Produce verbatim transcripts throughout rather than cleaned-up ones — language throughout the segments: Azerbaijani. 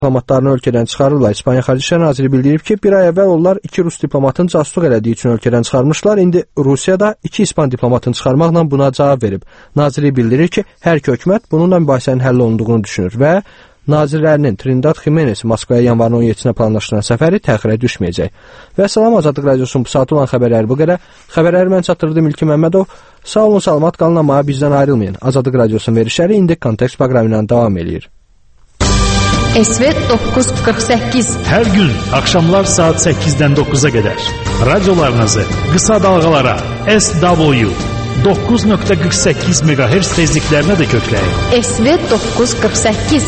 diplomatlarını ölkədən çıxarırlar. İspaniya Xarici İşlər Naziri bildirib ki, bir ay əvvəl onlar iki rus diplomatın casusluq elədiyi üçün ölkədən çıxarmışlar. İndi Rusiya da iki İspan diplomatını çıxarmaqla buna cavab verib. Naziri bildirir ki, hər iki hökumət bununla mübahisənin həll olunduğunu düşünür və nazirlərinin Trinidad Jimenez Moskvaya yanvarın on yeddisinə planlaşdıran səfəri təxirə düşməyəcək. Və salam, Azadlıq Radiosunun bu saat olan xəbərləri bu qədər. Xəbərləri mən çatdırdım İlkin Məmmədov. Sağ olun, salamat qalın, amma bizdən ayrılmayın. Azadlıq Radiosunun verişləri indi Kontekst proqramı ilə davam edir. S V doqquz yüz qırx səkkiz Hər gün axşamlar saat səkkizdən doqquza qədər radiolarınızı qısa dalğalara S W doqquz nöqtə qırx səkkiz meqahertz tezliklərinə də kökləyin. S V doqquz yüz qırx səkkiz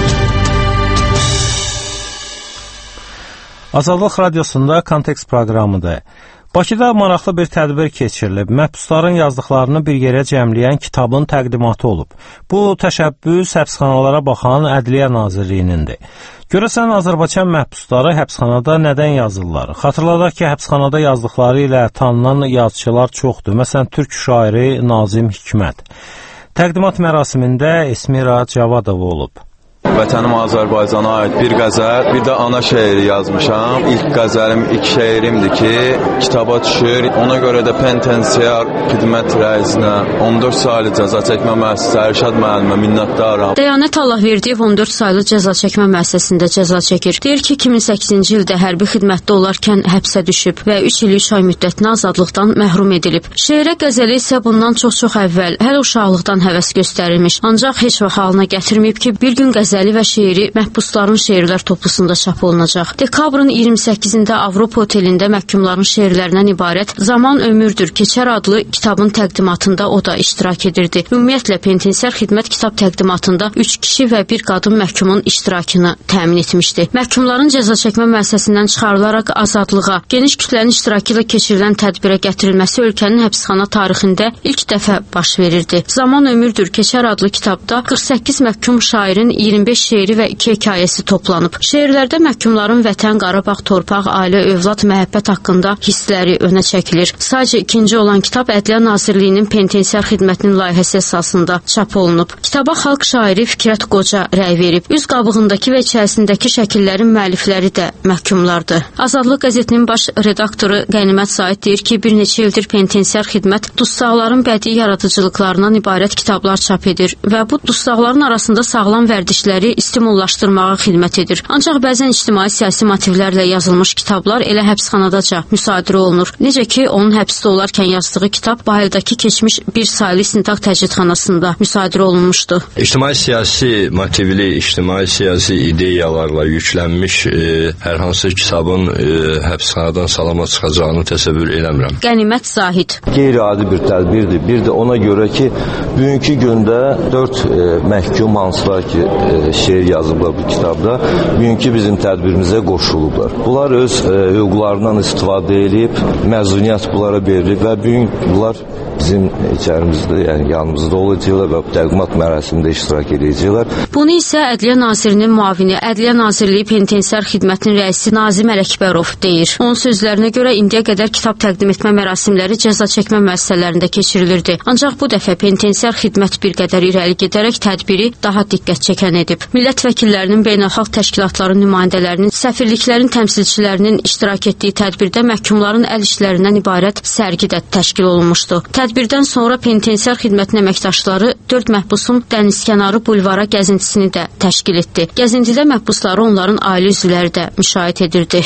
Azadlıq Radiosunda Kontekst proqramıdır. Bakıda maraqlı bir tədbir keçirilib. Məhbusların yazdıqlarını bir yerə cəmləyən kitabın təqdimatı olub. Bu təşəbbüs həbsxanalara baxan Ədliyyə Nazirliyinindir. Görəsən, Azərbaycan məhbusları həbsxanada nədən yazırlar? Xatırladaq ki, həbsxanada yazdıqları ilə tanınan yazıçılar çoxdur. Məsələn, türk şairi Nazim Hikmət. Təqdimat mərasimində Esmira Cavadova olub. Vətənim Azərbaycana aid bir qəzəl, bir də ana şeiri yazmışam. İlk qəzəlim, ilk şeirimdir ki, kitaba düşür. Ona görə də penitensiar xidmət rəisinə on dörd saylı cəza çəkmə müəssisəsi Ərşad müəllimə minnətdaram. Dəyanət Allahverdiyev on dörd saylı cəza çəkmə müəssisəsində cəza çəkir. Deyir ki, iki min səkkizinci ildə hərbi xidmətdə olarkən həbsə düşüb və üç il üç ay müddətinə azadlıqdan məhrum edilib. Şeirə qəzəli isə bundan çox-çox əvvəl, hələ uşaqlıqdan həvəs göstərilmiş. Ancaq heç vaxt halına gətirməyib ki, bir gün qəzəli və şeiri məhbusların şeirlər toplusunda çap olunacaq. Dekabrın iyirmi səkkizində Avropa otelində məhkumların şeirlərindən ibarət Zaman Ömürdür Keçər adlı kitabın təqdimatında o da iştirak edirdi. Ümumiyyətlə, penitensiar xidmət kitab təqdimatında üç kişi və bir qadın məhkumun iştirakını təmin etmişdi. Məhkumların cəza çəkmə müəssisəsindən çıxarılaraq azadlığa, geniş kütlənin iştirakı ilə keçirilən tədbirə gətirilməsi ölkənin həbsxana tarixində ilk dəfə baş verirdi. Zaman Ömürdür Keçər adlı kitabda qırx səkkiz məhkum şairin iyirmi beş şeiri və iki hekayəsi toplanıb. Şeirlərdə məhkumların vətən, Qarabağ, torpaq, ailə, övlad, məhəbbət haqqında hissləri önə çəkilir. Sadəcə ikinci olan kitab Ədliyyə Nazirliyinin penitensiar xidmətinin layihəsi əsasında çap olunub. Kitaba xalq şairi Fikrət Qoca rəy verib. Üz qabığındakı və içərisindəki şəkillərin müəllifləri də məhkumlardır. Azadlıq qəzetinin baş redaktoru Qənimət Said deyir ki, bir neçə ildir penitensiar xidmət dustaqların bədii yaradıcılıqlarından ibarət kitablar çap edir və bu dustaqların arasında sağlam vərdişləri stimullaşdırmağa xidmət edir. Ancaq bəzən ictimai-siyasi motivlərlə yazılmış kitablar elə həbsxanadaca müsadirə olunur. Necə ki, onun həbsdə olarkən yazdığı kitab Bahildəki keçmiş bir saylı istintaq təcridxanasında müsadirə olunmuşdu. İctimai-siyasi motivli, ictimai-siyasi ideyalarla yüklənmiş e, hər hansı kitabın e, həbsxanadan salama çıxacağını təsəvvür eləmirəm. Qənimət Zahid. Qeyri-adi bir tədbirdir. Bir də ona görə ki, bugünkü gündə dörd e, məhkum hansılar ki, e, şeir yazıblar bu kitabda, bugünkü bizim tədbirimizə qoşulublar. Bunlar öz e, hüquqlarından istifadə edib, məzuniyyət bunlara verilib və bugün bunlar bizim içərimizdə, yəni yanımızda olacaqlar və təqdimat mərasimində iştirak edəcəklər. Bunu isə Ədliyyə Nazirinin müavini, Ədliyyə Nazirliyi penitensiar xidmətinin rəisi Nazim Ələkbərov deyir. Onun sözlərinə görə indiyə qədər kitab təqdim etmə mərasimləri cəza çəkmə müəssisələrində keçirilirdi. Ancaq bu dəfə penitensiar xidmət bir qədər irəli gedərək tədbiri daha diqqət çəkən edib. Millət vəkillərinin, beynəlxalq təşkilatların nümayəndələrinin, səfirliklərin təmsilçilərinin iştirak etdiyi tədbirdə məhkumların əl işlərindən ibarət sərgi də təşkil olunmuşdu. Tədbirdən sonra penitensiar xidmətin əməkdaşları dörd məhbusun dənizkənarı bulvara gəzintisini də təşkil etdi. Gəzintidə məhbusları onların ailə üzvləri də müşahidə edirdi.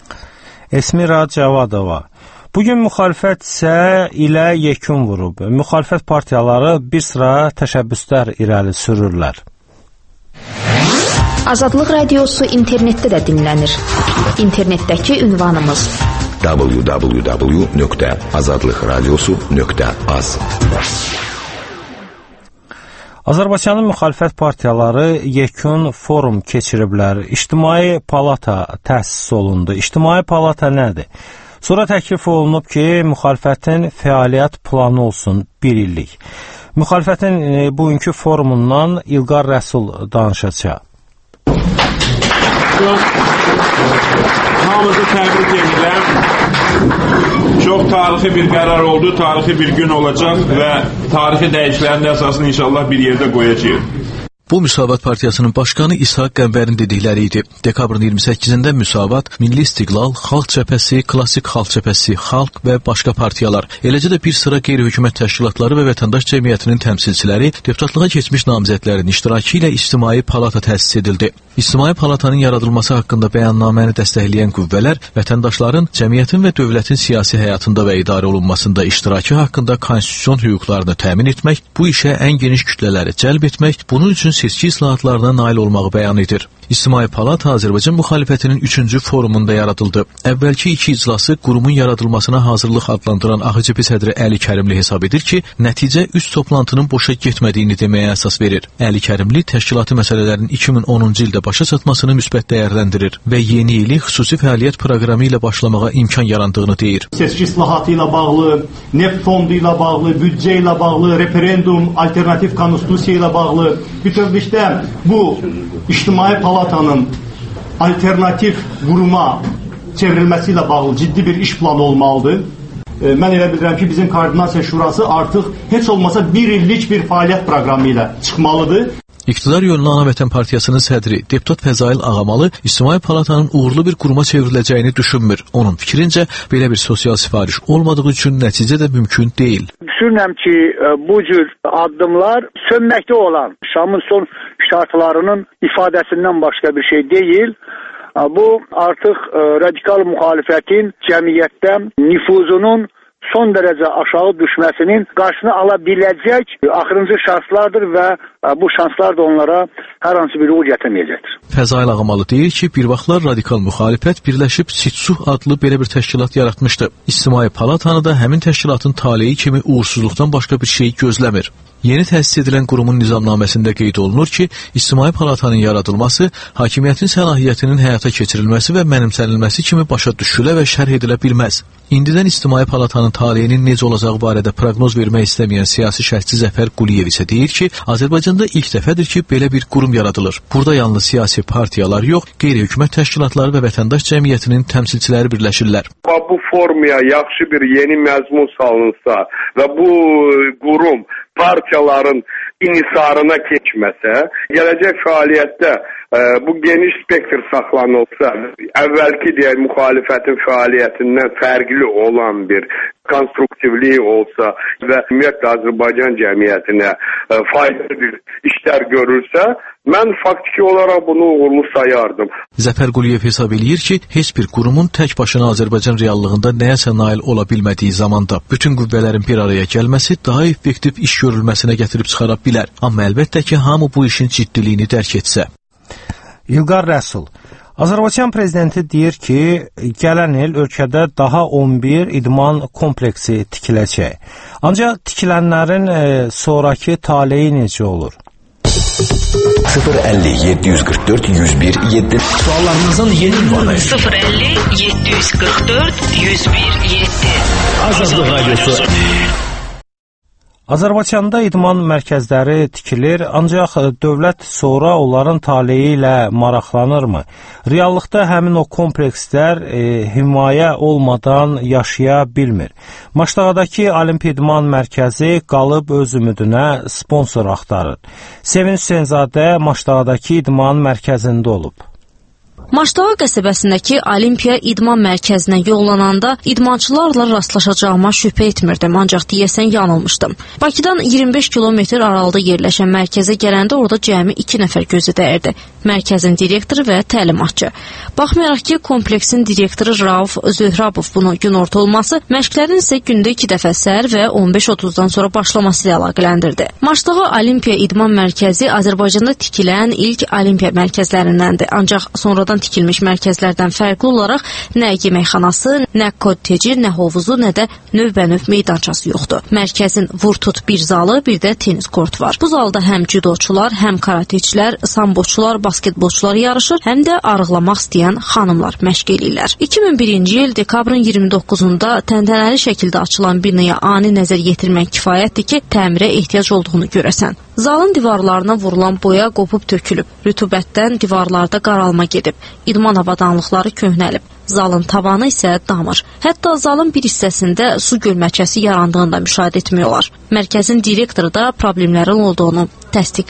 Esmira Cavadova. Bugün müxalifət isə ilə yekun vurub. Müxalifət partiyaları bir sıra təşəbbüslər irəli sürürlər. Azadlıq Radiosu internetdə də dinlənir. İnternetdəki ünvanımız w w w nöqtə azadlıq radiosu nöqtə az. Azərbaycanın müxalifət partiyaları yekun forum keçiriblər. İctimai Palata təsis olundu. İctimai Palata nədir? Sonra təklif olunub ki, müxalifətin fəaliyyət planı olsun bir illik. Müxalifətin e, bugünkü forumundan İlqar Rəsul danışacaq. Hamınızı təbrik edirəm. Çox tarixi bir qərar oldu, tarixi bir gün olacaq və tarixi dəyişikliklərin əsasını inşallah bir yerdə qoyacağıq. Bu Müsavat Partiyasının başqanı İshak Qəmbərin dedikləri idi. Dekabrın iyirmi səkkizində Müsavat, Milli İstiqlal, Xalq Cəbhəsi, Klassik Xalq Cəbhəsi, Xalq və başqa partiyalar, eləcə də bir sıra qeyri-hökumət təşkilatları və vətəndaş cəmiyyətinin təmsilçiləri deputatlığa keçmiş namizədlərin iştirakı ilə İctimai Palata təsis edildi. İctimai Palatanın yaradılması haqqında bəyannaməni dəstəkləyən qüvvələr vətəndaşların cəmiyyətin və dövlətin siyasi həyatında və idarə olunmasında iştirakı haqqında konstitusion hüquqlarını təmin etmək, bu işə ən geniş kütlələri cəlb etmək, bunun üçün seçki islahatlarına nail olmağı bəyan edir. İctimai Palata Azərbaycan müxalifətinin üçüncü forumunda yaradıldı. Əvvəlki iki iclası qurumun yaradılmasına hazırlıq adlandıran A X C P sədri Əli Kərimli hesab edir ki, nəticə üç toplantının boşa getmədiyini deməyə əsas verir. Əli Kərimli təşkilati məsələlərin iki min onuncu ildə başa çatmasını müsbət dəyərləndirir və yeni ili xüsusi fəaliyyət proqramı ilə başlamağa imkan yarandığını deyir. Seçki islahatı ilə bağlı, neft fondu ilə bağlı, büdcə ilə bağlı, referendum, alternativ konstitusiya ilə bağlı, bütövlükdə bu İctimai Palatanın alternativ quruma çevrilməsi ilə bağlı ciddi bir iş planı olmalıdır. E, mən elə bilirəm ki, bizim Koordinasiya Şurası artıq heç olmasa bir illik bir fəaliyyət proqramı ilə çıxmalıdır. İqtidar yönlü Ana Vətən Partiyasının sədri deputat Fəzail Ağamalı İctimai Palatanın uğurlu bir quruma çevriləcəyini düşünmür. Onun fikrincə belə bir sosial sifariş olmadığı üçün nəticə də mümkün deyil. Düşünürəm ki, bu cür addımlar sönməkdə olan Şamın son şartlarının ifadəsindən başqa bir şey deyil. Bu artıq radikal müxalifətin cəmiyyətdə nüfuzunun son dərəcə aşağı düşməsinin qarşısını ala biləcək axırıncı şanslardır və bu şanslar da onlara hər hansı bir uğur gətirməyəcəkdir. Fəzail Ağamalı deyir ki, bir vaxtlar radikal müxalifət birləşib Sitsuh adlı belə bir təşkilat yaratmışdı. İctimai Palatanı da həmin təşkilatın taleyi kimi uğursuzluqdan başqa bir şey gözləmir. Yeni təsis edilən qurumun nizamnaməsində qeyd olunur ki, İctimai Palatanın yaradılması, hakimiyyətin səlahiyyətinin həyata keçirilməsi və mənimsənilməsi kimi başa düşülə və şərh edilə bilməz. İndidən İctimai Palatanın taleyinin necə olacağı barədə proqnoz vermək istəməyən siyasi şərhçi Zəfər Quliyev isə deyir ki, Azərbaycanda ilk dəfədir ki, belə bir qurum yaradılır. Burada yalnız siyasi partiyalar yox, qeyri-hökumət təşkilatları və vətəndaş cəmiyyətinin təmsilçiləri birləşirlər. Bu formaya yaxşı bir yeni məzmun salınsa və bu qurum partiyaların inisarına keçməsə, gələcək fəaliyyətdə e, bu geniş spektr saxlanılsa, əvvəlki deyək müxalifətin fəaliyyətindən fərqli olan bir konstruktivliyi olsa və ümumiyyətlə Azərbaycan cəmiyyətinə e, faydalı bir işlər görürsə, mən faktiki olaraq bunu uğurlu sayardım. Zəfər Quliyev hesab eləyir ki, heç bir qurumun tək başına Azərbaycan reallığında nəyəsə nail ola bilmədiyi zamanda bütün qüvvələrin bir araya gəlməsi daha effektiv iş görülməsinə gətirib çıxara bilər. Amma əlbəttə ki, hamı bu işin ciddiliyini dərk etsə. İlqar Rəsul. Azərbaycan prezidenti deyir ki, gələn il ölkədə daha on bir idman kompleksi tikiləcək. Ancaq tikilənlərin e, sonraki taleyi necə olur? sıfır əlli yeddi yüz qırx dörd yüz bir yeddi Suallarınızın yeni ünvanı sıfır əlli yeddi yüz qırx dörd yüz bir yeddi Azadlıq Radiosu. Azərbaycanda idman mərkəzləri tikilir, ancaq dövlət sonra onların taleyi ilə maraqlanırmı? Reallıqda həmin o komplekslər e, himayə olmadan yaşaya bilmir. Maşdağadakı Olimpiya İdman Mərkəzi qalıb öz ümidinə sponsor axtarır. Sevinç Hüseynzadə Maşdağadakı idman mərkəzində olub. Maşdağa qəsəbəsindəki Olimpiya İdman Mərkəzinə yollananda idmançılarla rastlaşacağıma şübhə etmirdim, ancaq deyəsən yanılmışdım. Bakıdan iyirmi beş kilometr aralıda yerləşən mərkəzə gələndə orada cəmi iki nəfər gözə dəyirdi. Mərkəzin direktoru və təlimatçı. Baxmayaraq ki, kompleksin direktoru Rauf Zöhrabov bunu günorta olması, məşqlərin isə gündə iki dəfə səhər və on beş otuzdan sonra başlaması ilə əlaqələndirdi. Maşdağa Olimpiya İdman Mərkəzi Azərbaycanda tikilən ilk Olimpiya mərkəzlərindəndir, ancaq sonradan tikilmiş mərkəzlərdən fərqli olaraq nə yeməkxanası, nə kotteci, nə hovuzu, nə də növbənöv meydançası yoxdur. Mərkəzin vur-tut bir zalı, bir də tenis kort var. Bu zalda həm judoçular, həm karateçilər, samboçular, basketbolçular yarışır, həm də arıqlamaq istəyən xanımlar məşq eləyirlər. iki min birinci il dekabrın iyirmi doqquzunda təntənəli şəkildə açılan binaya ani nəzər yetirmək kifayətdir ki, təmirə ehtiyac olduğunu görəsən. Zalın divarlarına vurulan boya qopub tökülüb, rütubətdən divarlarda qaralma gedib, idman avadanlıqları köhnəlib, zalın tavanı isə damır. Hətta zalın bir hissəsində su gölməçəsi yarandığını da müşahidə etmək olar. Mərkəzin direktoru da problemlərin olduğunu təsdiqləyir.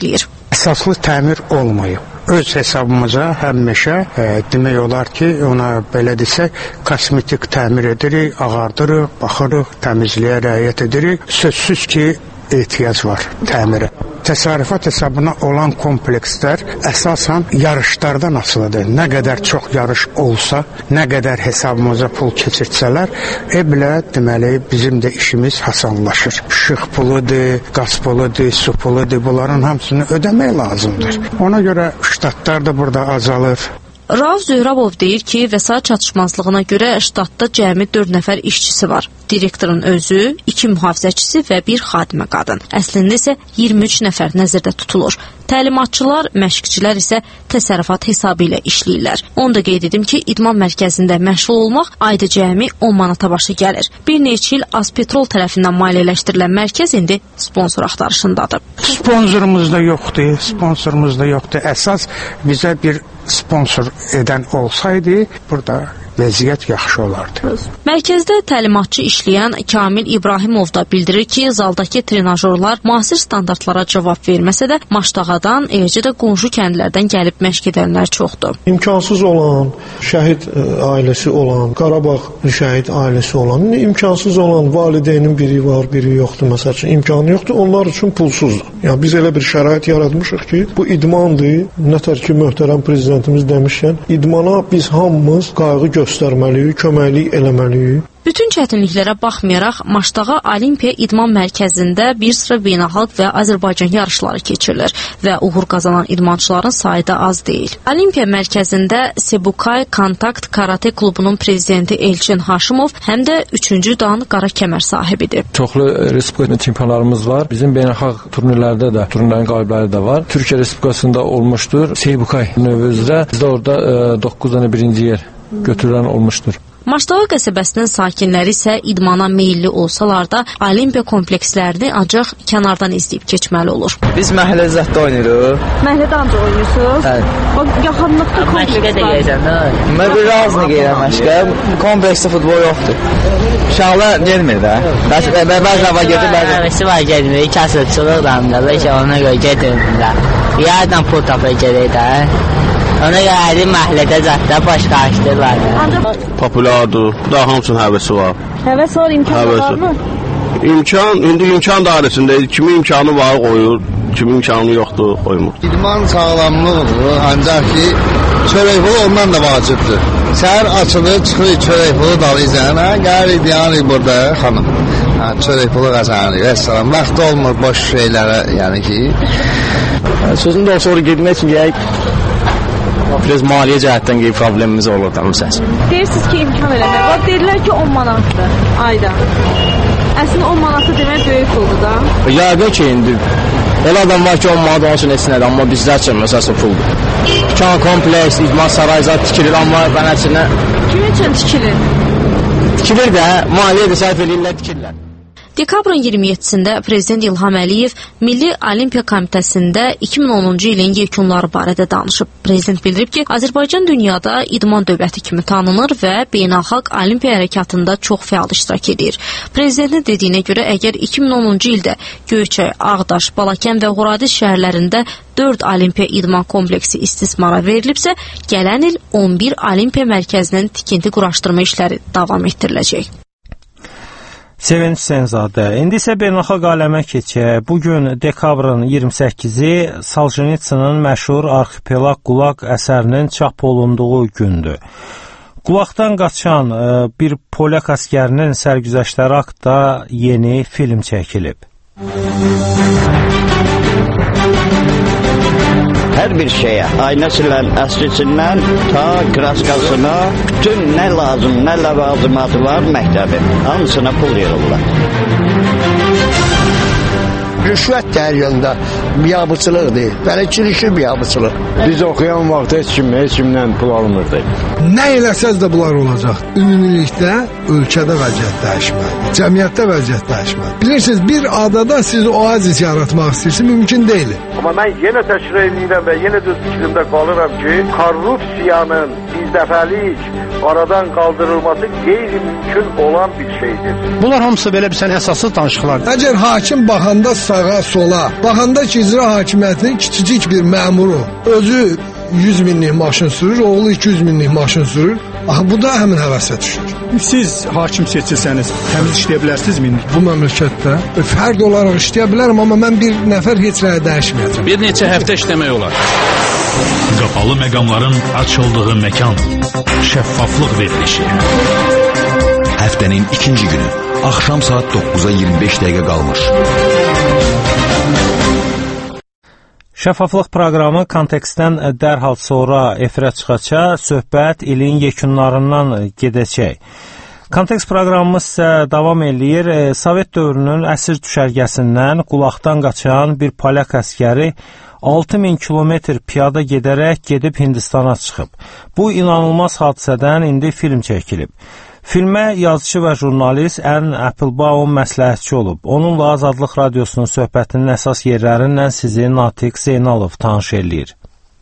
əsaslı təmir olmayıb. Öz hesabımıza həmişə e, demək olar ki, ona belə desək, kosmetik təmir edirik, ağardırıq, baxırıq, təmizliyə riayət edirik. Sözsüz ki, ehtiyac var təmirə. Təsərrüfat hesabına olan komplekslər əsasən yarışlardan asılıdır. Nə qədər çox yarış olsa, nə qədər hesabımıza pul keçirsələr, e bilə deməli bizim də işimiz hasanlaşır. İşıq puludur, qaz puludur, su puludur, bunların hamısını ödəmək lazımdır. Ona görə ştatlar da burada azalır. Rauf Zöhrabov deyir ki, vəsait çatışmazlığına görə ştatda cəmi dörd nəfər işçisi var. Direktorun özü, iki mühafizəçisi və bir xadimə qadın. Əslində isə iyirmi üç nəfər nəzərdə tutulur. Təlimatçılar, məşqçilər isə təsərrüfat hesabı ilə işləyirlər. Onu da qeyd edim ki, idman mərkəzində məşğul olmaq ayda cəmi on manata başa gəlir. Bir neçə il Azpetrol tərəfindən maliyyələşdirilən mərkəz indi sponsor axtarışındadır. Sponsorumuz da yoxdur, sponsorumuz da yoxdur. Əsas bizə bir sponsor edən olsaydı, burada vəziyyət yaxşı olardı. Mərkəzdə təlimatçı işləyən Kamil İbrahimov da bildirir ki, zaldakı trenajorlar müasir standartlara cavab verməsə də, Maştağadan, eləcə də qonşu kəndlərdən gəlib məşq edənlər çoxdur. İmkansız olan, şəhid ailəsi olan, Qarabağ şəhid ailəsi olan, imkansız olan valideynin biri var, biri yoxdur, məsəl üçün imkanı yoxdur, onlar üçün pulsuzdur. Yəni biz elə bir şərait yaratmışıq ki, bu idmandır. Nətər ki, möhtərəm prezidentimiz demişkən, idmana biz hamımız qayğı göstərməliyik, köməklik eləməliyik. Bütün çətinliklərə baxmayaraq, Maştağa Olimpiya İdman Mərkəzində bir sıra beynəlxalq və Azərbaycan yarışları keçirilir və uğur qazanan idmançıların sayı da az deyil. Olimpiya Mərkəzində Sebukay Kontakt Karate klubunun prezidenti Elçin Haşimov həm də üçüncü dan qara kəmər sahibidir. Çoxlu respublika çempionlarımız var. Bizim beynəlxalq turnirlərdə də, turnirlərin qalibləri də var. Türkiyə Respublikasında olmuşdur. Sebukay növü üzrə bizdə orada doqquz dənə birinci yer götürülən olmuşdur. Maştağa qəsəbəsinin sakinləri isə idmana meyilli olsalar da, Olimpiya komplekslərini ancaq kənardan izləyib keçməli olur. Biz məhəllə zətdə oynayırıq. Məhəllədə ancaq oynuyorsunuz? Bəli. O yaxınlıqda kompleks var. Mən bir razını qeyrəm məşqə. Kompleksdə futbol yoxdur. Uşaqlar gelmir də. Bəzi hava gedir, bəzi. Bəzi var gelmir. Kasıbçılıq da hamda. Bəlkə ona görə gedirlər. Bir yerdən pul tapır gedir də. Ona görə məhəllədə zətdə başqa açdırlar. Populardır. Daha hamısının həvəsi var. Həvəs var, imkanı var mı? İmkan, indi imkan dairəsində kimin imkanı var qoyur, kimin imkanı yoxdur qoymur. İdman sağlamlıqdır, ancaq ki, çörək pulu ondan da vacibdir. Səhər açılır, çıxır çörək pulu dalı izlənə, gəlir iddiyanı burada xanım. Çörək pulu qazanır, vəssalam. Vaxt olmur boş şeylərə, yəni ki. Sözün də sonra gedmək üçün gələk. Biraz maliyyə cəhətdən qeyb problemimiz olur da məsəl. Deyirsiniz ki, imkan eləmək var. Deyirlər ki, on manatdır ayda. Əslində on manatı demək böyük puldur da. Yəqin ki, indi elə adam var ki, on manat onun üçün etsinədir, amma bizlər üçün məsələn puldur. Dükkan, kompleks, idman sarayı tikilir, amma bənəçinə... Kimin üçün tikilir? Tikilir də, maliyyə də sərf edirlər, tikirlər. Dekabrın iyirmi yeddisində Prezident İlham Əliyev Milli Olimpiya Komitəsində iki min onuncu ilin yekunları barədə danışıb. Prezident bildirib ki, Azərbaycan dünyada idman dövləti kimi tanınır və beynəlxalq olimpiya hərəkatında çox fəal iştirak edir. Prezidentin dediyinə görə, əgər iki min onuncu ildə Göyçay, Ağdaş, Balakən və Horadiz şəhərlərində dörd olimpiya idman kompleksi istismara verilibsə, gələn il on bir olimpiya mərkəzinin tikinti quraşdırma işləri davam etdiriləcək. Sevinç Senzadə. İndi isə beynəlxalq aləmə keçək. Bugün dekabrın iyirmi səkkizi Soljenitsinin məşhur Arxipelag Qulaq əsərinin çap olunduğu gündür. Qulaqdan qaçan bir polyak əsgərinin sərgüzəştləri haqqında yeni film çəkilib. Hər bir şeyə, aynəsindən, əslisindən, ta kraskasına, bütün nə lazım, nə ləvazimatı var məktəbin, hamısına pul yığırlar. Rüşvət dəryanında biabıçılıqdır, bələdçilikli biabıçılıq. Biz oxuyan vaxt heç kim, heç kimdən pul almırdı. Nə eləsəz də bunlar olacaq. Ümumilikdə ölkədə vəziyyət dəyişməlidir, cəmiyyətdə vəziyyət dəyişməlidir. Bilirsiniz, bir adada siz oazis yaratmaq istəyirsiniz, mümkün deyil. Amma mən yenə təkrar edirəm və yenə də fikrimdə qalıram ki, korrupsiyanın biz bir dəfəlik aradan qaldırılması qeyri-mümkün olan bir şeydir. Bunlar hamısı belə bir sən əsassız danışıqlardır. Əgər hakim baxanda sağa, sola, baxanda ki, icra hakimiyyətinin kiçicik bir məmuru özü yüz minlik maşın sürür, oğlu iki yüz minlik maşın sürür. Aha, bu da həmin həvəsə düşür. Siz hakim seçilsəniz, təmiz işləyə bilərsinizmi? Bu məmləkətdə fərd olaraq işləyə bilərəm, amma mən bir nəfər heç nəyə dəyişməyəcəm. Bir neçə həftə işləmək olar. Qapalı məqamların açıldığı məkan. Şəffaflıq verilişi. Həftənin ikinci günü. Axşam saat doqquza iyirmi beş dəqiqə qalmış. Şəffaflıq proqramı kontekstdən dərhal sonra efirə çıxaça, söhbət ilin yekunlarından gedəcək. Kontekst proqramımız isə davam eləyir. Sovet dövrünün əsir düşərgəsindən qulaqdan qaçan bir polyak əskəri altı min kilometr piyada gedərək gedib Hindistana çıxıb. Bu inanılmaz hadisədən indi film çəkilib. Filmə yazıcı və jurnalist Ann Applebaum məsləhətçi olub. Onunla Azadlıq Radiosunun söhbətinin əsas yerlərindən sizi Natiq Zeynalov tanış eləyir.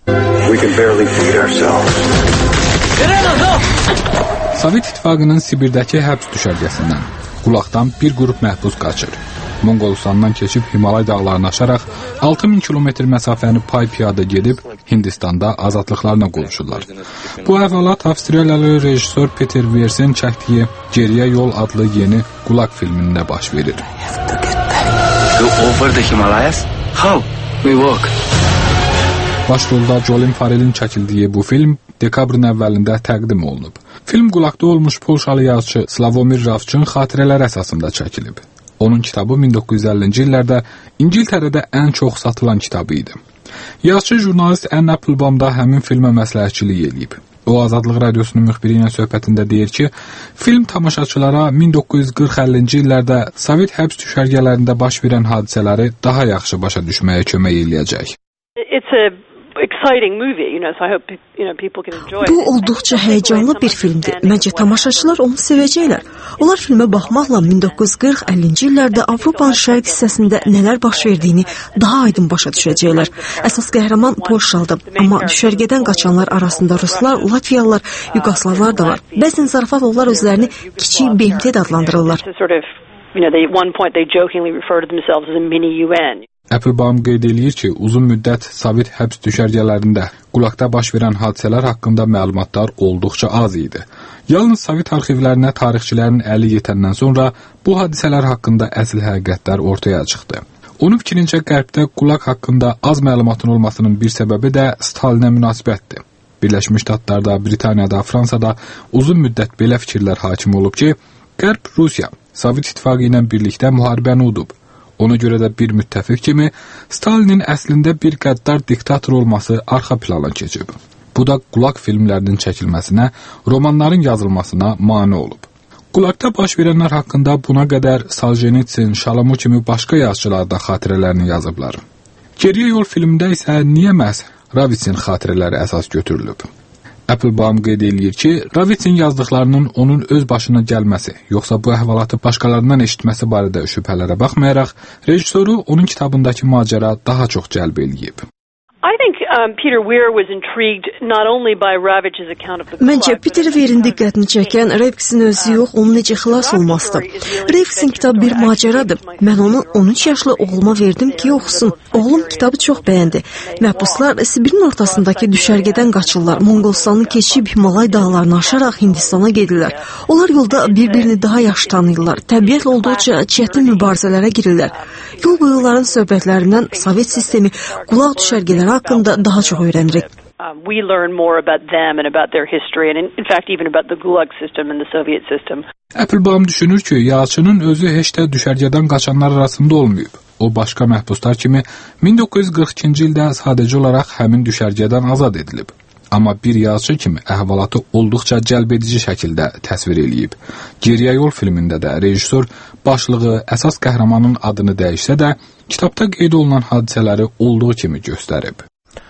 Sovet İttifaqının Sibirdəki həbs düşərgəsindən qulaqdan bir qrup məhbus qaçır. Monqolistandan keçib Himalay dağlarını aşaraq altı min kilometr məsafəni pay piyada gedib Hindistanda azadlıqlarına qovuşurlar. Bu əhvalat Avstraliyalı rejissor Peter Versen çəkdiyi Geriyə Yol adlı yeni Qulaq filmində baş verir. Go over the Himalayas? How? We walk. Başrolda Colin Farrellin çəkildiyi bu film dekabrın əvvəlində təqdim olunub. Film qulaqda olmuş Polşalı yazıcı Slavomir Ravçın xatirələri əsasında çəkilib. Onun kitabı min doqquz yüz əllinci illərdə İngiltərədə ən çox satılan kitabı idi. Yazıcı jurnalist Ann Applebaum da həmin filmə məsləhətçilik eləyib. O, Azadlıq Radiosunun müxbiri ilə söhbətində deyir ki, film tamaşaçılara min doqquz yüz qırx əllinci illərdə Sovet həbs düşərgələrində baş verən hadisələri daha yaxşı başa düşməyə kömək eləyəcək. It's a exciting movie, you know, so I hope, you know, people can enjoy it. Bu olduqca həyəcanlı bir filmdir. Məncə tamaşaçılar onu sevəcəklər. Onlar filmə baxmaqla min doqquz yüz qırx əllinci illərdə Avropanın şərq hissəsində nələr baş verdiyini daha aydın başa düşəcəklər. Əsas qəhrəman Polşalıdır, amma düşərgədən qaçanlar arasında Ruslar, Latviyalılar, Yugoslavlar da var. Bəzən zarafat onlar özlərini kiçik B M T də adlandırırlar. You know, they at one point they jokingly refer to themselves as a mini U N. Applebaum qeyd eləyir ki, uzun müddət Sovet həbs düşərgələrində qulaqda baş verən hadisələr haqqında məlumatlar olduqca az idi. Yalnız Sovet arxivlərinə tarixçilərin əli yetəndən sonra bu hadisələr haqqında əsl həqiqətlər ortaya çıxdı. Onun fikrincə Qərbdə qulaq haqqında az məlumatın olmasının bir səbəbi də Stalinə münasibətdir. Birləşmiş Ştatlarda, Britaniyada, Fransada uzun müddət belə fikirlər hakim olub ki, Qərb Rusiya, Sovet İttifaqı ilə birlikdə müharibəni udub. Ona görə də bir müttəfiq kimi Stalinin əslində bir qəddar diktator olması arxa plana keçib. Bu da qulaq filmlərinin çəkilməsinə, romanların yazılmasına mane olub. Qulaqda baş verənlər haqqında buna qədər Soljenitsin, Şalamu kimi başqa yazıçılar da xatirələrini yazıblar. Geriyə Yol filmində isə niyə məhz Ravitsin xatirələri əsas götürülüb? Applebaum qeyd eləyir ki, Ravitsin yazdıqlarının onun öz başına gəlməsi, yoxsa bu əhvalatı başqalarından eşitməsi barədə şübhələrə baxmayaraq, rejissoru onun kitabındakı macəra daha çox cəlb eləyib. I think um, Peter Weir was intrigued not only by Ravitch's account of the Məncə Peter Weir'in diqqətini çəkən Ravitch'in özü yox, onun necə xilas olmasıdır. Ravitch'in kitabı bir macəradır. Mən onu on üç yaşlı oğluma verdim ki, oxusun. Oğlum kitabı çox bəyəndi. Məhbuslar Sibirin ortasındakı düşərgədən qaçırlar. Monqolistanı keçib Himalay dağlarını aşaraq Hindistana gedirlər. Onlar yolda bir-birini daha yaxşı tanıyırlar. Təbiətlə olduqca çətin mübarizələrə girirlər. Yol boyu onların söhbətlərindən Sovet sistemi, qulaq düşərgələri haqqında daha çox öyrənirik. Um, we learn more about them and about their history and in, in fact even about the Gulag system and the Soviet system. Applebaum düşünür ki, yazıçının özü heç də düşərgədən qaçanlar arasında olmayıb. O başqa məhbuslar kimi min doqquz yüz qırx ikinci ildə sadəcə olaraq həmin düşərgədən azad edilib. Amma bir yazıcı kimi əhvalatı olduqca cəlbedici şəkildə təsvir eləyib. Geriyə Yol filmində də rejissor başlığı, əsas qəhrəmanın adını dəyişsə də, kitabda qeyd olunan hadisələri olduğu kimi göstərib.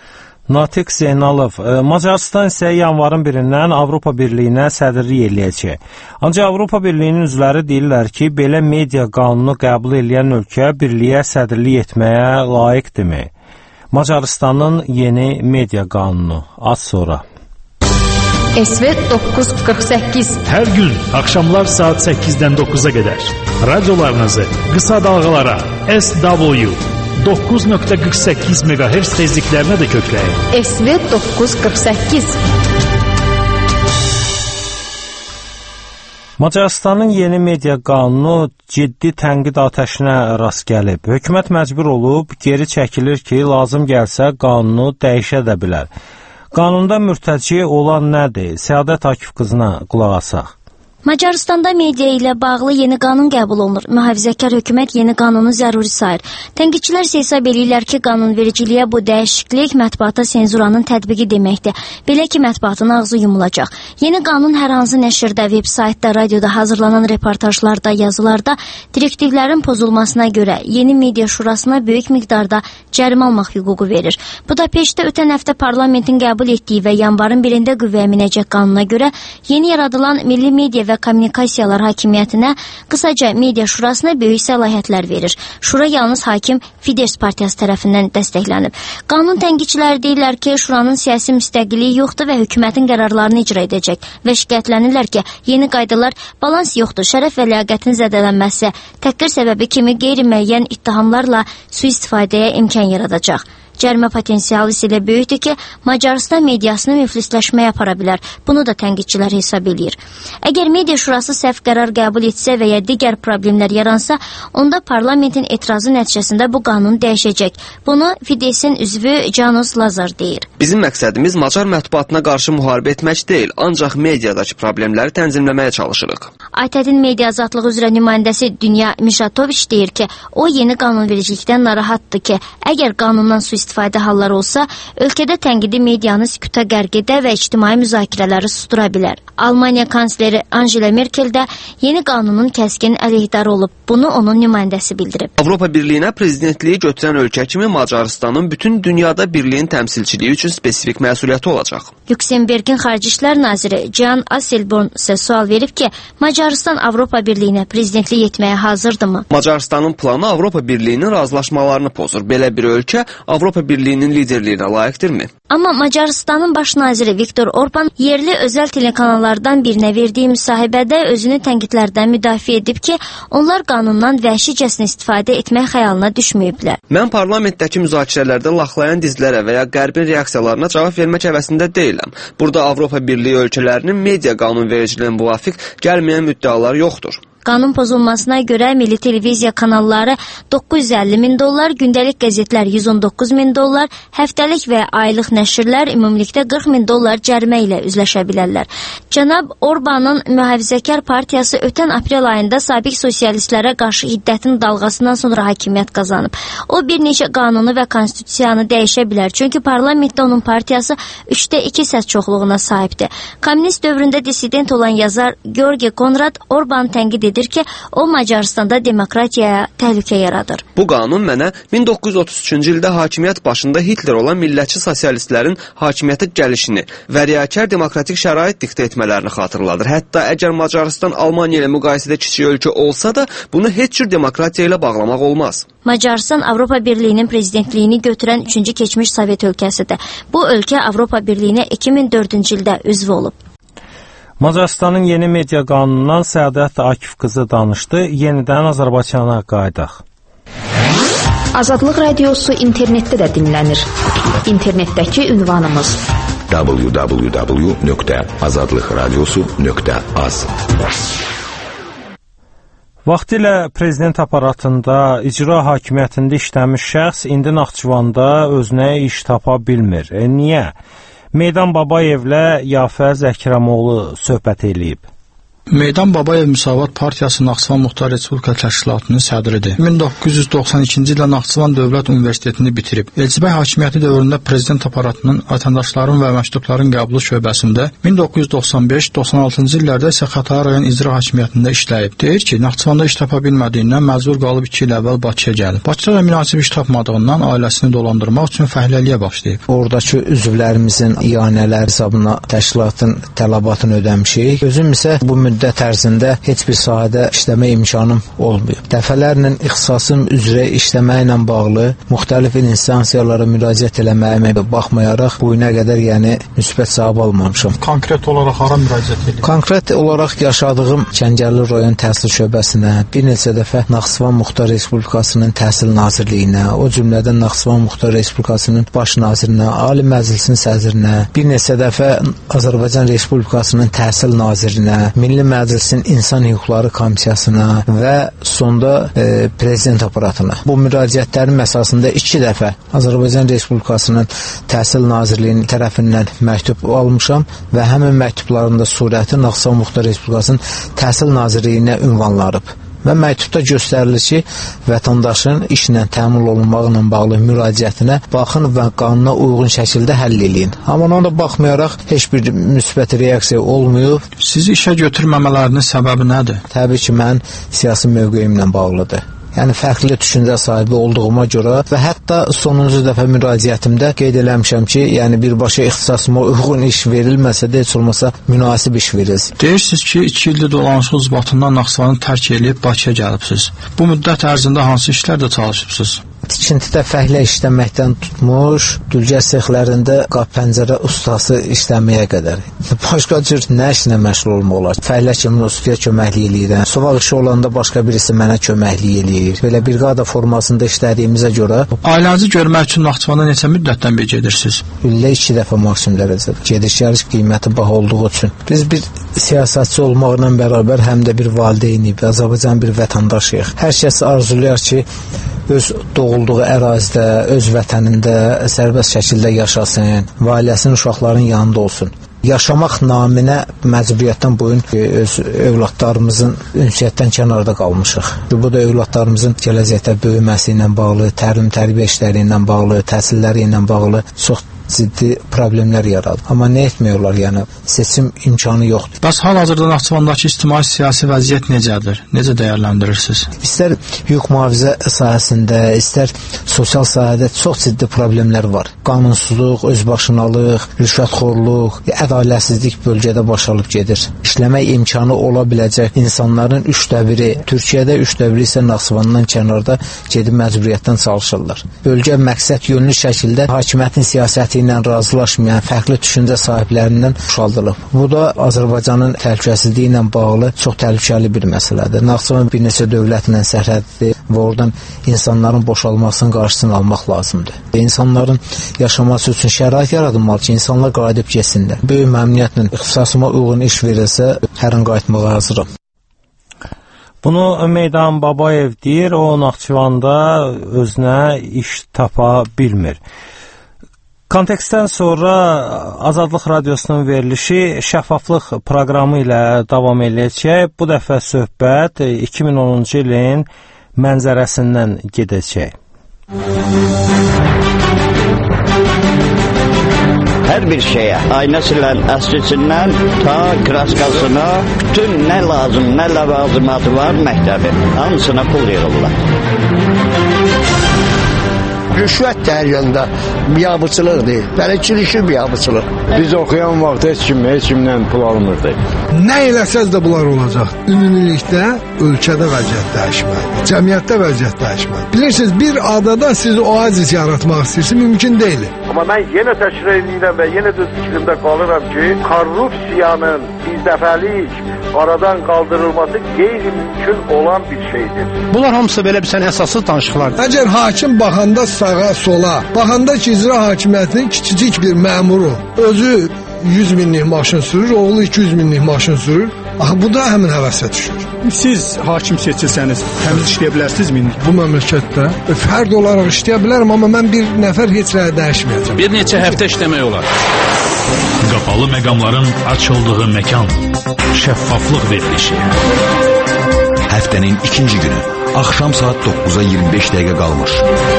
Natiq Zeynalov, Macarıstan isə yanvarın birindən Avropa Birliyinə sədrlik eləyəcək. Ancaq Avropa Birliyinin üzvləri deyirlər ki, belə media qanunu qəbul edən ölkə birliyə sədrlik etməyə layiqdirmi? Macarıstanın yeni media qanunu. Az sonra. S V doqquz qırx səkkiz. Hər gün axşamlar saat səkkizdən doqquza qədər radiolarınızı qısa dalğalara S W doqquz nöqtə qırx səkkiz meqahertz tezliklərinə də kökləyin. S V doqquz qırx səkkiz. Macarıstanın yeni media qanunu ciddi tənqid atəşinə rast gəlib. Hökumət məcbur olub, geri çəkilir ki, lazım gəlsə qanunu dəyişə də bilər. Qanunda mürtəci olan nədir? Səadət Akif qızına qulaq asaq. Macaristanda media ilə bağlı yeni qanun qəbul olunur. Mühafizəkar hökumət yeni qanunu zəruri sayır. Tənqidçilər isə hesab edirlər ki, qanunvericiliyə bu dəyişiklik mətbuata senzuranın tətbiqi deməkdir. Belə ki, mətbuatın ağzı yumulacaq. Yeni qanun hər hansı nəşrdə, veb-saytda, radioda hazırlanan reportajlarda, yazılarda direktivlərin pozulmasına görə Yeni Media Şurasına böyük miqdarda cərimə almaq hüququ verir. Budapeştdə ötən həftə parlamentin qəbul etdiyi və yanvarın birində qüvvəyə minəcək qanuna görə yeni yaradılan Milli Media və Kommunikasiyalar Hakimiyyətinə, qısaca Media Şurasına böyük səlahiyyətlər verir. Şura yalnız hakim Fidesz partiyası tərəfindən dəstəklənib. Qanun tənqidçiləri deyirlər ki, Şuranın siyasi müstəqilliyi yoxdur və hökumətin qərarlarını icra edəcək və şikayətlənirlər ki, yeni qaydalar balans yoxdur, şərəf və ləyaqətin zədələnməsi, təhqir səbəbi kimi qeyri-müəyyən ittihamlarla sui-istifadəyə imkan yaradacaq. Cərimə potensialı ilə böyükdür ki, Macarıstan mediasını müflisləşməyə apara bilər. Bunu da tənqidçilər hesab edir. Əgər Media Şurası səhv qərar qəbul etsə və ya digər problemlər yaransa, onda parlamentin etirazı nəticəsində bu qanun dəyişəcək. Bunu Fideszin üzvü Janus Lazar deyir. Bizim məqsədimiz Macar mətbuatına qarşı müharibə etmək deyil, ancaq mediadakı problemləri tənzimləməyə çalışırıq. A T D-in media azadlığı üzrə nümayəndəsi Dünya Mişatoviç deyir ki, o yeni qanunvericilikdən narahatdır ki, əgər qanundan sui-istifadə halları olsa, ölkədə tənqidi medianı sükuta qərq edə və ictimai müzakirələri sustura bilər. Almaniya kansleri Angela Merkel də yeni qanunun kəskin əleyhdarı olub. Bunu onun nümayəndəsi bildirib. Avropa Birliyinə prezidentliyi götürən ölkə kimi Macarıstanın bütün dünyada birliyin təmsilçiliyi üçün spesifik məsuliyyəti olacaq. Lüksemburgin Xarici İşlər naziri Jan Asselborn isə sual verib ki, Macarıstan Avropa Birliyinə prezidentlik etməyə hazırdırmı? Macarıstanın planı Avropa Birliyinin razılaşmalarını pozur. Belə bir ölkə Avropa Birliyinin liderliyinə layiqdirmi? Amma Macarıstanın baş naziri Viktor Orban yerli özəl telekanallardan birinə verdiyi müsahibədə özünü tənqidlərdən müdafiə edib ki, onlar qanundan vəhşicəsinə istifadə etmək xəyalına düşməyiblər. Mən parlamentdəki müzakirələrdə laxlayan dizlərə və ya qərbin reaksiyalarına cavab vermək həvəsində deyiləm. Burada Avropa Birliyi ölkələrinin media qanunvericiliyinə müvafiq gəlməyən müddəalar yoxdur. Qanun pozulmasına görə milli televiziya kanalları doqquz yüz əlli min dollar, gündəlik qəzetlər yüz on doqquz min dollar, həftəlik və aylıq nəşrlər ümumilikdə qırx min dollar cərimə ilə üzləşə bilərlər. Cənab Orbanın mühafizəkar partiyası ötən aprel ayında sabiq sosialistlərə qarşı hiddətin dalğasından sonra hakimiyyət qazanıb. O bir neçə qanunu və konstitusiyanı dəyişə bilər, çünki parlamentdə onun partiyası üçdə iki səs çoxluğuna sahibdir. Kommunist dövründə dissident olan yazar Georgi Konrad Orban tənqid edir ki, o Macaristanda demokratiyaya təhlükə yaradır. Bu qanun mənə min doqquz yüz otuz üçüncü ildə hakimiyyət başında Hitler olan millətçi sosialistlərin hakimiyyətə gəlişini və riyakar demokratik şərait diktə etmələrini xatırladır. Hətta əgər Macarıstan Almaniya ilə müqayisədə kiçik ölkə olsa da, bunu heç cür demokratiya ilə bağlamaq olmaz. Macarıstan Avropa Birliyinin prezidentliyini götürən üçüncü keçmiş Sovet ölkəsidir. Bu ölkə Avropa Birliyinə iki min dördüncü ildə üzv olub. Macarıstanın yeni media qanunundan Səadət Akif qızı danışdı. Yenidən Azərbaycana qayıdaq. Azadlıq radiosu internetdə də dinlənir. İnternetdəki ünvanımız w w w nöqtə azadlıqradiosu nöqtə az. Vaxtilə prezident aparatında, icra hakimiyyətində işləmiş şəxs indi Naxçıvanda özünə iş tapa bilmir. E, niyə? Meydan Babayevlə Yafə Zəkiramoğlu söhbət eləyib. Meydan Babayev Müsavat Partiyası Naxçıvan Muxtar Respublika Təşkilatının sədridir. min doqquz yüz doxsan ikinci ildə Naxçıvan Dövlət Universitetini bitirib. Elçibəy hakimiyyəti dövründə prezident aparatının vətəndaşların və məktubların qəbulu şöbəsində min doqquz yüz doxsan beş doxsan altıncı illərdə isə Xətai rayon icra hakimiyyətində işləyib. Deyir ki, Naxçıvanda iş tapa bilmədiyindən məcbur qalıb iki il əvvəl Bakıya gəlib. Bakıda da münasib iş tapmadığından ailəsini dolandırmaq üçün fəhləliyə başlayıb. Oradakı üzvlərimizin iyanələr hesabına təşkilatın tələbatını ödəmişik. Özüm isə bu müddət müddət ərzində heç bir sahədə işləmə imkanım olmuyor. Dəfələrlə ixtisasım üzrə işləməklə bağlı müxtəlif instansiyalara müraciət eləməyimə baxmayaraq bu günə qədər yəni müsbət cavab almamışam. Konkret olaraq hara müraciət edirsiniz? Konkret olaraq yaşadığım Kəngərli rayon təhsil şöbəsinə, bir neçə dəfə Naxçıvan Muxtar Respublikasının Təhsil Nazirliyinə, o cümlədən Naxçıvan Muxtar Respublikasının Baş nazirinə, Ali Məclisin sədrinə, bir neçə dəfə Azərbaycan Respublikasının Təhsil Nazirinə, Milli Məclisin İnsan Hüquqları Komissiyasına və sonda e, Prezident aparatına. Bu müraciətlərin əsasında iki dəfə Azərbaycan Respublikasının Təhsil Nazirliyinin tərəfindən məktub almışam və həmin məktublarında surəti Naxçıvan Muxtar Respublikasının Təhsil Nazirliyinə ünvanlanıb. Və məktubda göstərilir ki, vətəndaşın işlə təmin olunmaqla bağlı müraciətinə baxın və qanuna uyğun şəkildə həll eləyin. Amma ona baxmayaraq heç bir müsbət reaksiya olmayıb. Sizi işə götürməmələrinin səbəbi nədir? Təbii ki, mən siyasi mövqeyimlə bağlıdır. Yəni fərqli düşüncə sahibi olduğuma görə və hətta sonuncu dəfə müraciətimdə qeyd eləmişəm ki, yəni birbaşa ixtisasıma uyğun iş verilməsə də heç olmasa münasib iş verilsin. Deyirsiniz ki, iki ildir dolanışıq ucbatından Naxçıvanı tərk edib Bakıya gəlibsiz. Bu müddət ərzində hansı işlərdə çalışıbsınız? Tikintidə fəhlə işləməkdən tutmuş, dülgə sexlərində qap-pəncərə ustası işləməyə qədər. Başqa cür nə işlə məşğul olmaq olar? Fəhlə kimi ustaya köməklik eləyirəm. Sovaq işi olanda başqa birisi mənə köməklik eləyir. Belə briqada formasında işlədiyimizə görə. Ailənizi görmək üçün Naxçıvana neçə müddətdən bir gedirsiniz? İllə iki dəfə maksimum dərəcədə. Gediş-gəliş qiyməti baha olduğu üçün. Biz bir siyasətçi olmaqla bərabər həm də bir valideynik, Azərbaycan bir vətəndaşıyıq. Hər kəs arzulayar ki, öz doğulduğu ərazidə, öz vətənində sərbəst şəkildə yaşasın, ailəsinin, uşaqların yanında olsun. Yaşamaq naminə məcburiyyətdən boyun öz övladlarımızın ünsiyyətdən kənarda qalmışıq. Bu da övladlarımızın gələcəkdə böyüməsi ilə bağlı, təlim-tərbiyə işləri ilə bağlı, təhsilləri ilə bağlı çox ciddi problemlər yaradır. Amma nə etmiyorlar, yəni seçim imkanı yoxdur. Bəs hal-hazırda Naxçıvandakı ictimai-siyasi vəziyyət necədir? Necə dəyərləndirirsiniz? İstər hüquq mühafizə sahəsində, istər sosial sahədə çox ciddi problemlər var. Qanunsuzluq, özbaşınalıq, rüşvətxorluq, ədalətsizlik bölgədə baş alıb gedir. İşləmək imkanı ola biləcək insanların üçdə biri, Türkiyədə üçdə biri isə Naxçıvandan kənarda gedib məcburiyyətdən çalışırlar. Bölgə məqsəd yönlü şəkildə hakimiyyətin siyasəti ilə razılaşmayan fərqli düşüncə sahiblərindən boşaldılıb. Bu da Azərbaycanın təhlükəsizliyi ilə bağlı çox təhlükəli bir məsələdir. Naxçıvan bir neçə dövlətlə sərhəddir və oradan insanların boşalmasının qarşısını almaq lazımdır. İnsanların yaşaması üçün şərait yaradılmalı ki, insanlar qayıdıb getsinlər. Böyük məmnuniyyətlə ixtisasıma uyğun iş verilsə, hər an qayıtmağa hazıram. Bunu Meydan Babayev deyir, o Naxçıvanda özünə iş tapa bilmir. Kontekstdən sonra Azadlıq Radiosunun verilişi şəffaflıq proqramı ilə davam edəcək. Bu dəfə söhbət iki min onuncu ilin mənzərəsindən gedəcək. Hər bir şeyə, ayna silən əslisindən ta kraskasına, bütün nə lazım, nə ləvazimatı var məktəbin, hamısına pul yığırlar. Rüşvət də hər yanda biabıçılıq deyil. Belə çürüşü biabıçılıq. Biz oxuyan vaxt heç kim, heç kimdən pul almırdı. Nə eləsəz də bunlar olacaq. Ümumilikdə ölkədə vəziyyət dəyişməlidir. Cəmiyyətdə vəziyyət dəyişməlidir. Bilirsiniz, bir adada siz oazis yaratmaq istəyirsiniz, mümkün deyil. Amma mən yenə təkrar edirəm və yenə də fikrimdə qalıram ki, korrupsiyanın birdəfəlik aradan qaldırılması qeyri-mümkün olan bir şeydir. Bunlar hamısı belə bir sən əsassız danışıqlardır. Əgər hakim baxanda sağa, sola, baxanda ki, icra hakimiyyətinin kiçicik bir məmuru özü yüz minlik maşın sürür, oğlu iki yüz minlik maşın sürür, axı bu da həmin həvəsə düşür. Siz hakim seçilsəniz, təmiz işləyə bilərsinizmi? Bu məmləkətdə fərd olaraq işləyə bilərəm, amma mən bir nəfər heç rəyə dəyişməyəcəm. Bir neçə həftə işləmək olar. Qapalı məqamların açıldığı məkan. Şəffaflıq verilişi. Həftənin ikinci günü, axşam saat doqquza iyirmi beş dəqiqə qalmış.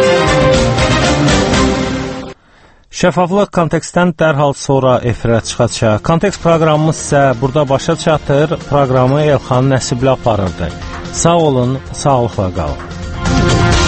Şəffaflıq kontekstdən dərhal sonra efirə çıxacaq. Kontekst proqramımız isə burada başa çatır. Proqramı Elxan Nəsibli aparırdı. Sağ olun, sağlıqla qalın.